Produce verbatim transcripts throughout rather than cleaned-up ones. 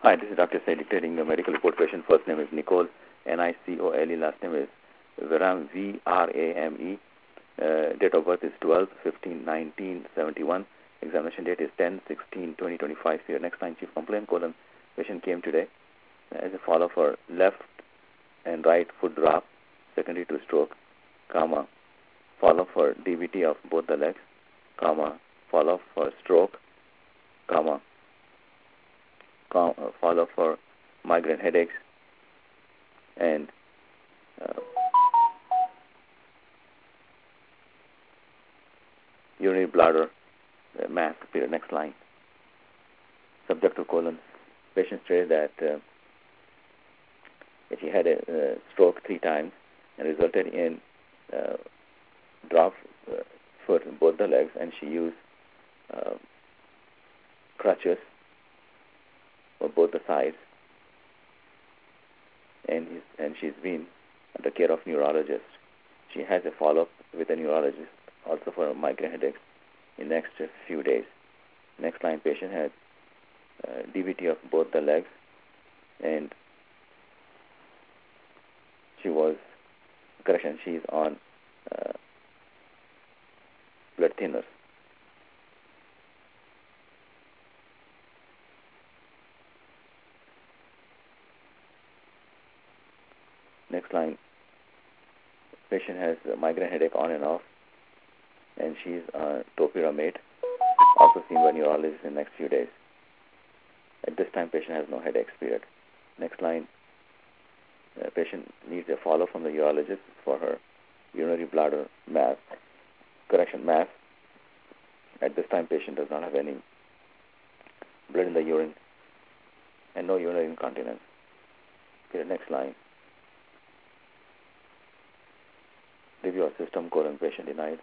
Hi, this is Doctor Say dictating the medical report. Patient first name is Nicole, N I C O L E. Last name is Varam, V R A M E. Uh, date of birth is twelve fifteen nineteen seventy-one. Examination date is ten sixteen twenty twenty-five. Here, next line, chief complaint, colon. Patient came today as a follow for left and right foot drop, secondary to stroke, comma, follow for D V T of both the legs, comma, follow for stroke, comma, follow for migraine headaches, and uh, urinary bladder uh, mass. Period. Next line. Subject to colon. Patient stated that uh, she had a uh, stroke three times and resulted in uh, drop uh, foot in both the legs, and she used uh, crutches for both the sides, and he's, and she's been under care of neurologist. She has a follow-up with a neurologist also for migraine headaches in the next few days. Next line, patient had uh, D V T of both the legs, and she was, correction, she's on uh, blood thinners. Next line, patient has a migraine headache on and off, and she's on topiramate, also seen by neurologist in the next few days. At this time, patient has no headaches, period. Next line, uh, patient needs a follow from the urologist for her urinary bladder mass, correction, mass. At this time, patient does not have any blood in the urine and no urinary incontinence. Period. Next line. Review of system, colon, patient denied.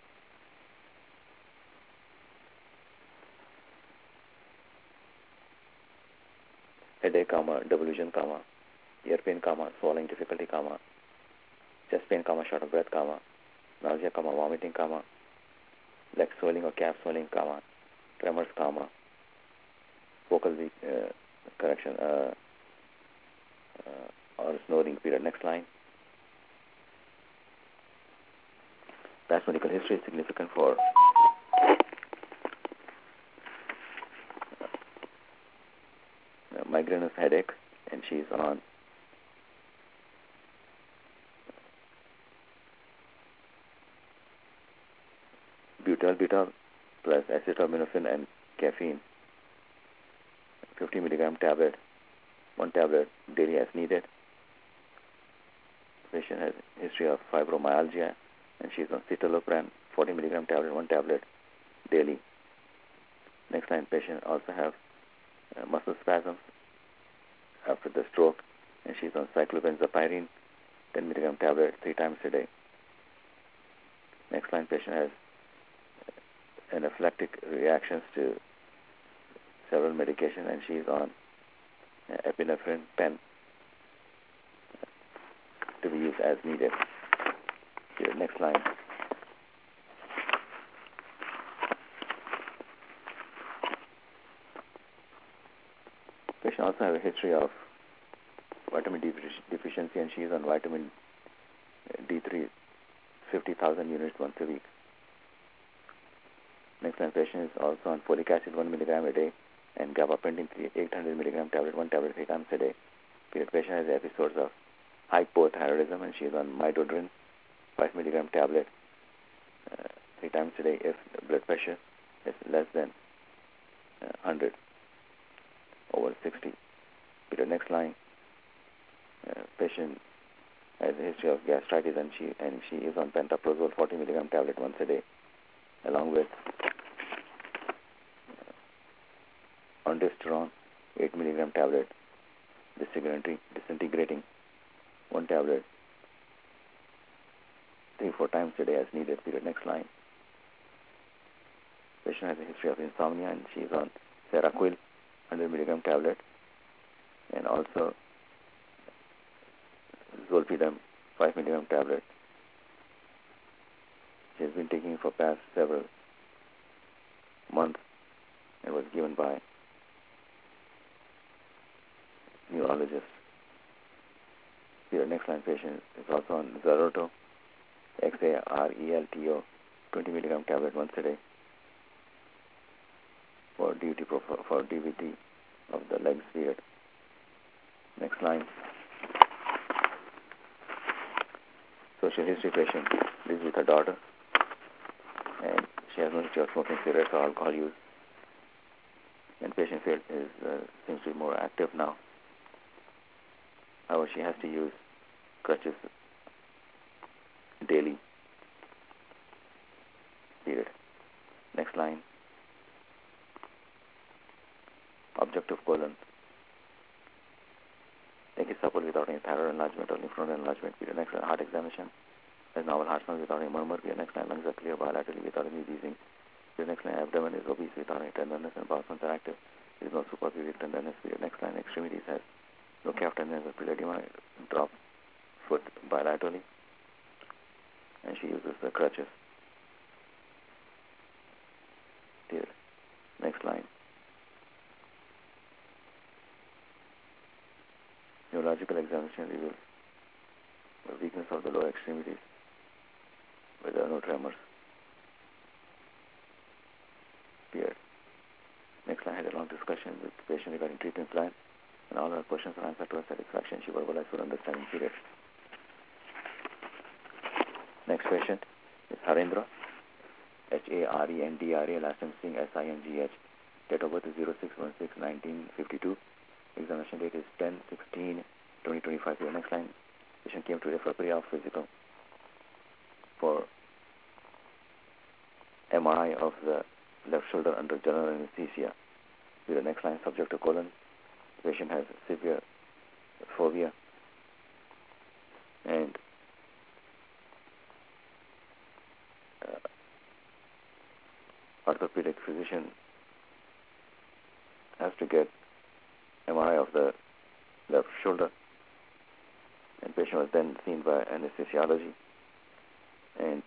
Headache, comma, delusion, comma, ear pain, comma, swallowing difficulty, comma, chest pain, comma, short of breath, comma, nausea, comma, vomiting, comma, leg swelling or calf swelling, comma, tremors, comma, vocal weak, uh, correction, uh, uh, or snoring, period. Next line. Past medical history is significant for uh, migrainous headache, and she's on butyl-butyl plus acetaminophen and caffeine, fifty milligram tablet, one tablet daily as needed. Patient has a history of fibromyalgia, and she's on citalopram, forty milligram tablet, one tablet daily. Next line, patient also have uh, muscle spasms after the stroke, and she's on cyclopentazapine, ten milligram tablet, three times a day. Next line, patient has anaphylactic reactions to several medications, and she's on uh, epinephrine pen to be used as needed. Here, next line. Patient also have a history of vitamin D deficiency, and she is on vitamin D three, fifty thousand units once a week. Next line, patient is also on folic acid one milligram a day and gabapentin eight hundred milligram tablet, one tablet three times a day. Period. Patient has episodes of hypothyroidism, and she is on midodrine five milligram tablet uh, three times a day if the blood pressure is less than uh, one hundred over sixty. Period. Next line, uh, patient has a history of gastritis, and she and she is on pantoprazole forty milligram tablet once a day, along with uh, ondansetron eight milligram tablet, disintegrating, disintegrating one tablet three, four times a day as needed. Period. Next line. Patient has a history of insomnia, and she is on Seroquel one hundred milligram tablet, and also Zolpidem five milligram tablet. She has been taking it for past several months and was given by neurologist. Period. Next line, patient is also on Xarelto, X A R E L T O, twenty milligram tablet once a day for D V T, for D V T of the legs. Period. Next line, social history patient lives with her daughter, and she has no history of smoking cigarettes or alcohol use. And patient field is uh, seems to be more active now. However, she has to use crutches daily. Period. Next line, objective colon. Neck is supple without any thyroid enlargement or lymph node enlargement. Period. Next line, heart examination. There's novel heart sounds without any murmur. Period. Next line, lungs are clear bilaterally without any wheezing. Period. Next line, abdomen is obese without any tenderness and bowel sounds are active. There is no suprapubic tenderness. Period. Next line, extremities has no calf tenderness or pededema. Drop foot bilaterally, and she uses the crutches. Period. Next line, neurological examination reveals the weakness of the lower extremities, but there are no tremors. Period. Next line, had a long discussion with the patient regarding treatment plan, and all her questions were answered to her satisfaction. She verbalized her understanding. Period. Next patient is Harendra, H A R E N D R A, last name Singh, S I N G H. Date of birth is zero six one six nineteen fifty-two. Examination date is ten sixteen twenty twenty-five. Here, next line, patient came today for a pre-op physical for M R I of the left shoulder under general anesthesia. Here, the next line, subject to colon. The patient has severe phobia and uh, orthopedic physician has to get M R I of the left shoulder, and patient was then seen by anesthesiology and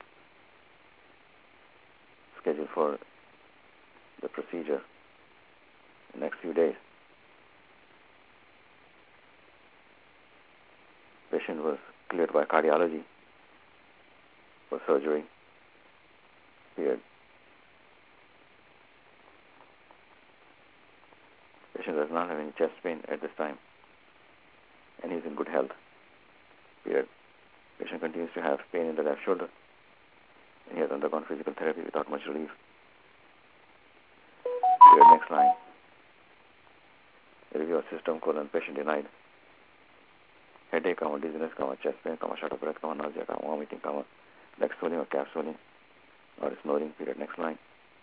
scheduled for the procedure the next few days. Patient was cleared by cardiology for surgery. Period. Patient does not have any chest pain at this time, and he is in good health. Period. Patient continues to have pain in the left shoulder, and he has undergone physical therapy without much relief. Period. Next line. Review of system, colon, patient denied. Headache, comma, dizziness, comma, chest pain, comma, short of breath, comma, nausea, comma, vomiting, comma, leg swelling or calf swelling, or snoring. Period. Next line.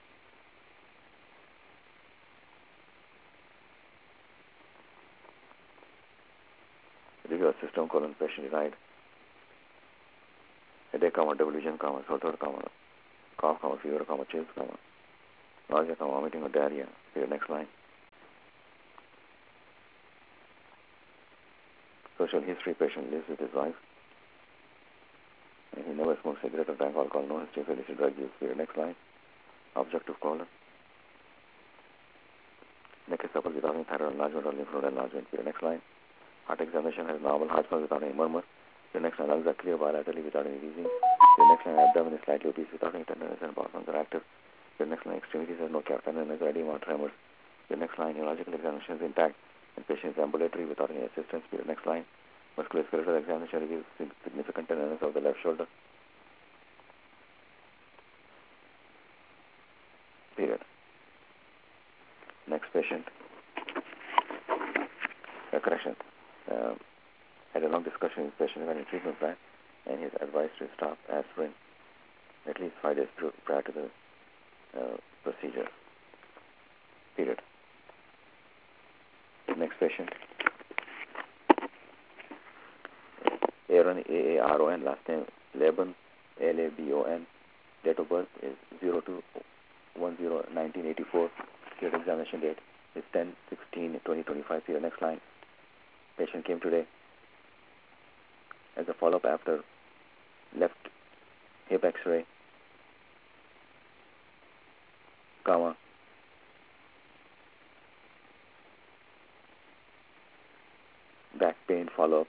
Review of system, colon, patient denied. Headache, comma, double vision, comma, sore throat, comma, cough, comma, fever, comma, chills, comma, nausea, comma, vomiting or diarrhea. Period. Next line. Social history, patient lives with his wife, and he never smoked cigarette or drank alcohol, no history of illicit drug use. Period. Next line. Objective colon. Neck is supple without any thyroid enlargement or lymph node enlargement. Period. Next line. Heart examination has normal heart sounds without any murmur. The next line, lungs are clear bilaterally without any wheezing. The next line, abdomen is slightly obese without any tenderness and bowel sounds are active. The next line, extremities has no calf tenderness or edema or tremors. The next line, neurological examination is intact and patient is ambulatory without any assistance. Period. Next line, musculoskeletal examination reveals significant tenderness of the left shoulder. Period. Next patient. Uh, correction. Um, had a long discussion with the patient regarding treatment plan, and he is advised to stop aspirin at least five days prior to the uh, procedure. Period. Next patient. Aaron, A A R O N, last name Laban, L A B O N. Date of birth is zero two one zero nineteen eighty-four. Period. Examination date is ten sixteen twenty twenty-five. Period. Next line. Patient came today as a follow-up after left hip X-ray, comma, back pain follow-up,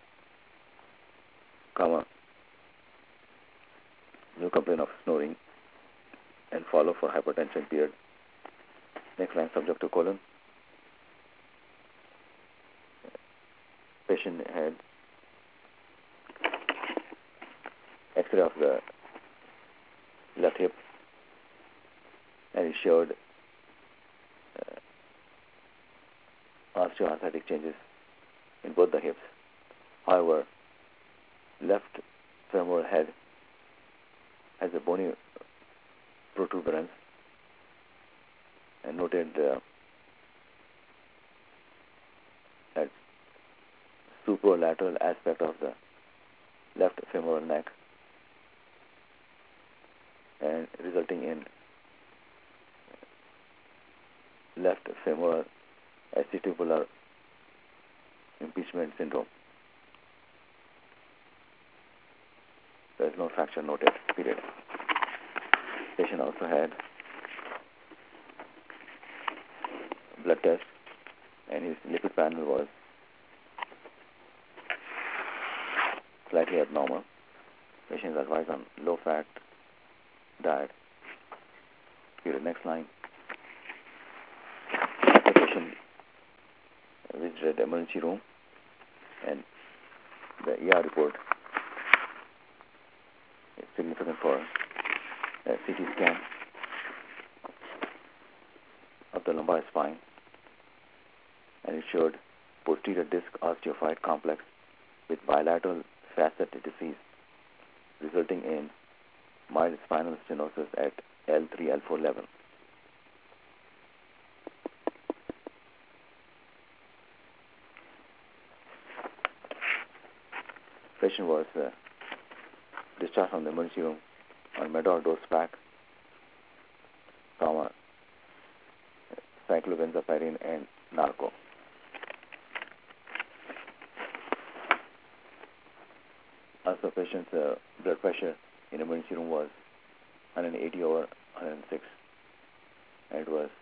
comma, no complaint of snoring, and follow for hypertension period. Next line, subject to colon. Patient had X-ray of the left hip, and it showed uh, osteoarthritic changes in both the hips. However, left femoral head has a bony protuberance, and noted uh, that superlateral aspect of the left femoral neck, and resulting in left femoral acetibular impeachment syndrome. There is no fracture noted, period. Patient also had blood test, and his lipid panel was slightly abnormal. Patient is advised on low-fat diet. Period. Next line. After patient visited the emergency room, and the E R report is significant for a C T scan of the lumbar spine, and it showed posterior disc osteophyte complex with bilateral facet disease, resulting in mild spinal stenosis at L three L four level. Patient was uh, discharged from the emergency room on Medor dose pack, comma, cyclobenzaprine and narco. Also, patient's uh, blood pressure in emergency room was one eighty over one oh six, and it was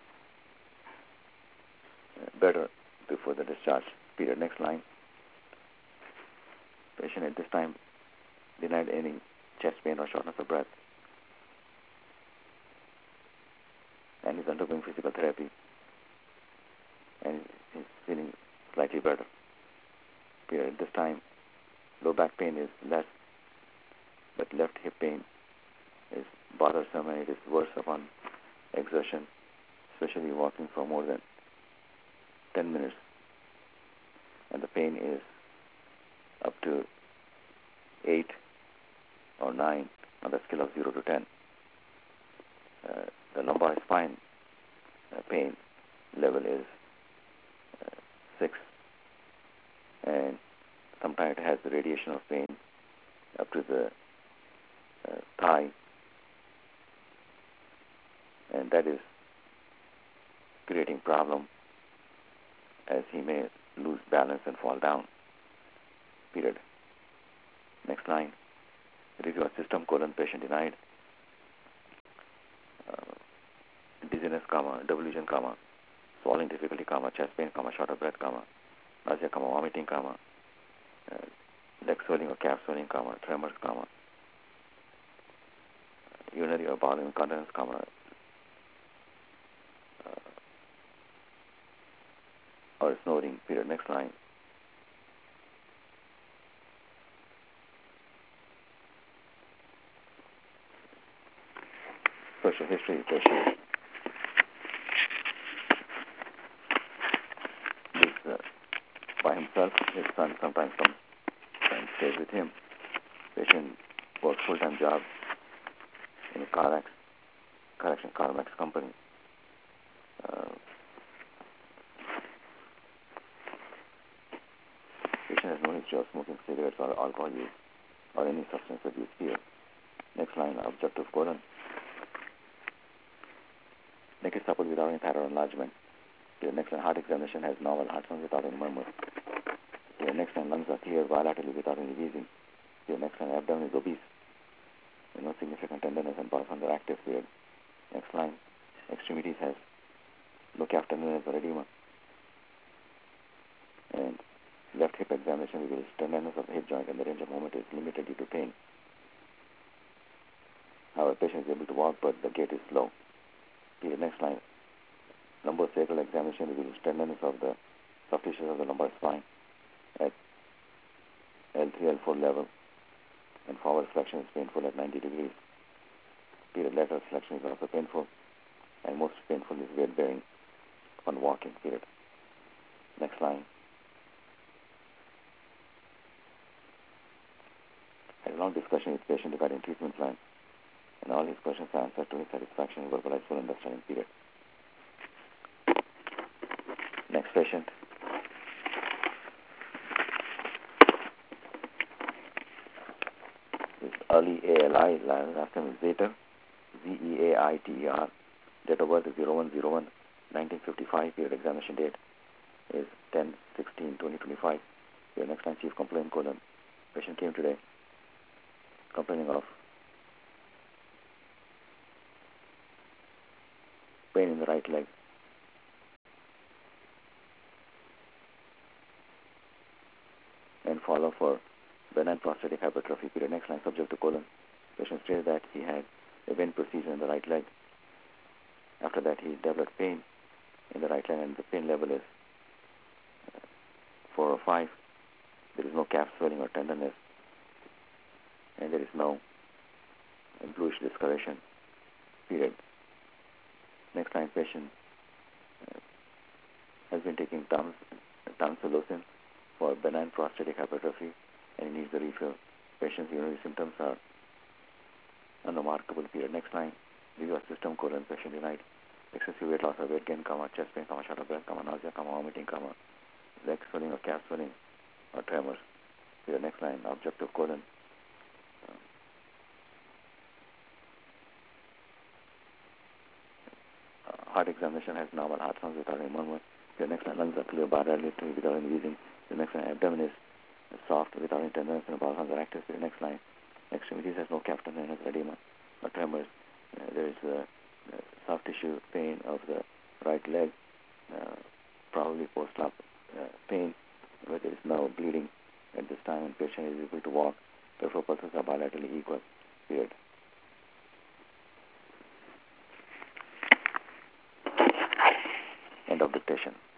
better before the discharge. Period. Next line. Patient at this time denied any chest pain or shortness of breath, and is undergoing physical therapy, and is feeling slightly better. Period. At this time, low back pain is less, but left hip pain is bothersome, and it is worse upon exertion, especially walking for more than ten minutes, and the pain is up to eight or nine on the scale of zero to ten. Uh, the lumbar spine uh, pain level is uh, six, and sometimes it has the radiation of pain up to the uh, thigh, and that is creating problem as he may lose balance and fall down. Period. Next line. Review of system, colon, patient denied. Uh, dizziness, comma, delusion, comma, swallowing difficulty, comma, chest pain, comma, short of breath, comma, nausea, comma, vomiting, comma, uh, leg swelling or calf swelling, comma, tremors, comma, urinary or bowel incontinence, comma, uh, or snoring. Period. Next line. Social history. Patient lives uh, by himself. His son sometimes comes and stays with him. Patient works full-time job in a car ex, correction CarMax company. Uh, patient has no history of smoking cigarettes or alcohol use or any substance abuse here. Next line, objective colon. Naked supple without any thyroid enlargement. The next line, heart examination has normal heart sounds without any murmur. The next line, lungs are clear bilaterally without any wheezing. The next line, abdomen is obese. No significant tenderness and pulse under active period. Next line, extremities has no calf tenderness or edema. And left hip hip joint and the range of movement is limited due to pain. However, patient is able to walk, but the gait is slow. Period. Next line. Lumbosacral examination reveals tenderness of the soft tissues of the lumbar spine at L three, L four level, and forward flexion is painful at ninety degrees. Period. Lateral flexion is also painful, and most painful is weight bearing on walking. Period. Next line. Had a long discussion with patient regarding treatment plan, and all his questions are answered to his satisfaction and verbalized full understanding. Period. Next patient. This is early A L I, last name is Zaiter, Z E A I T E R. Date of birth is zero one zero one nineteen fifty-five. Period. Examination date is ten sixteen twenty twenty-five. Period. Next line, chief complaint colon. Patient came today complaining of pain in the right leg. And follow for benign prostatic hypertrophy. Period. Next line, subject to colon. Patient stated that he had a vein procedure in the right leg. After that, he developed pain in the right leg, and the pain level is uh, four or five. There is no calf swelling or tenderness, and there is no bluish discoloration. Period. Next line, patient uh, has been taking tons, tamsulosin for benign prostatic hypertrophy, and he needs the refill. Patient's urinary symptoms are unremarkable. Period. Next line, review of system colon. Patient denied excessive weight loss or weight gain, comma, chest pain, comma, short of breath, comma, nausea, comma, vomiting, comma, leg swelling or calf swelling or tremors. Period. Next line, objective colon. Uh, heart examination has normal heart sounds without any murmur. The next line, lungs are clear, bar dilated without any wheezing. The next line, abdomen is soft without any tenderness, and the bowel sounds are active. The next line, extremities has no calf tenderness, edema or tremors. Uh, there is uh, uh, soft tissue pain of the right leg, uh, probably post-op uh, pain, but there is no bleeding at this time, and patient is able to walk. Peripheral pulses are bilaterally equal. Period. End of dictation.